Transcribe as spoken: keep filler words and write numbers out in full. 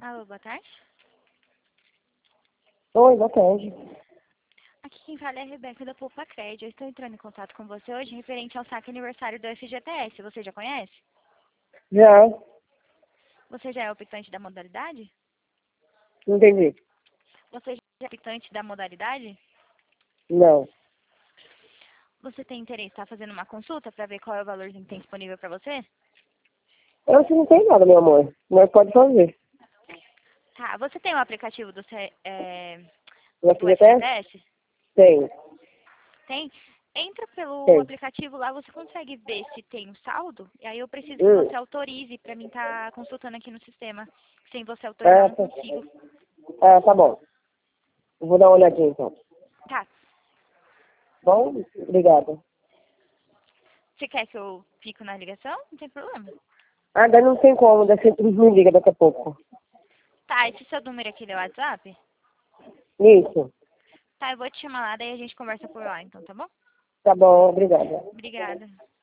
Alô, boa tarde. Oi, boa tarde. Aqui quem fala é a Rebeca da Poupa Cred. Eu estou entrando em contato com você hoje referente ao saque aniversário do F G T S. Você já conhece? Já, Você já é optante da modalidade? não entendi. Você já é optante da modalidade? Não. Você tem interesse em estar fazendo uma consulta para ver qual é o valorzinho que tem disponível para você? Eu acho que não tem nada, meu amor. Mas pode fazer. Tá, você tem o aplicativo do, C- é, Já do fiz até? F G T S? Tem, Tem? Entra pelo tem. aplicativo lá, você consegue ver se tem um saldo, e aí eu preciso que Hum. você autorize para mim estar consultando aqui no sistema. Sem você autorizar, eu Ah, não tá. consigo. Ah, tá bom. Eu vou dar uma olhadinha então. Tá. Bom, obrigada. Você quer que eu fico na ligação? Não tem problema. Ah, daí não tem como, daí você me liga daqui a pouco. Tá, esse seu número aqui é o WhatsApp? Isso. Tá, eu vou te chamar lá, daí a gente conversa por lá, então, tá bom? Tá bom, obrigada. Obrigada.